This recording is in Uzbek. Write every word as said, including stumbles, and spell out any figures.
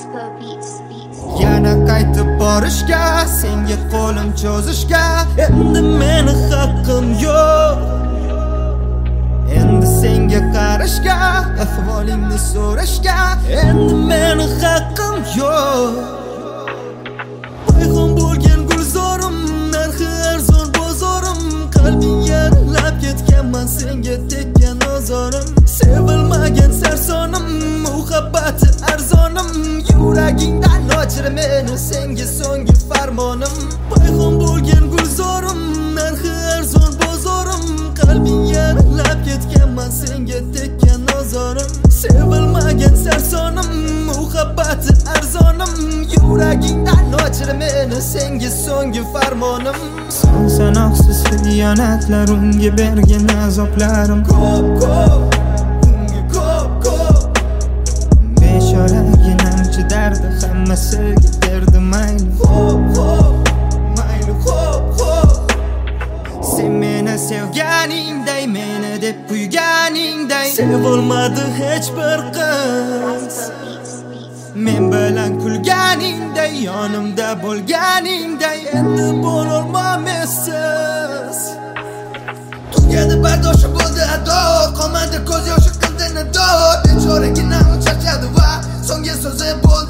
Yana qaytib borishga, senga qo'lim cho'zishga endi meni haqqim yo'q. Endi senga qarashga, ahvolingni so'rashga endi meni haqqim yo'q. Payxon bo'lgan gulzorim, narxi arzon bozorim, qalbing yaralab ketganman, senga tekkan ozorim. Sevilmagan sarsonim, muhabbati arzonim, yuragingdan ochir meni, senga so'nggi farmonim. Payxon bo'lgan gulzorim, narxi arzon bozorim, qalbing yaralab ketganman, senga tekkan ozorim. Sevilmagan sarsonim, muhabbati arzonim, yuragingdan ochir meni, senga so'nggi farmonim. Son sanoqsiz xiyonatlar, unga bergan azoplarim ko'p ko'p, unga ko'p ko'p. Beshoragina chidardi, hammasiga berdi mayli, xo'p xo'p, mayli xo'p xo'p. Sen meni sevganingday, meni deb kuyganingday sevolmadi hech bir qiz. Men bilan kulganingday, yonimda bo'lganingday endi bo'lolmam essiz. Tugadi bardoshi bo'ldi ado, qolmadi ko'z yoshi qildi nado. Bechoraginam charchadi va so'nggi so'zi bo'ldi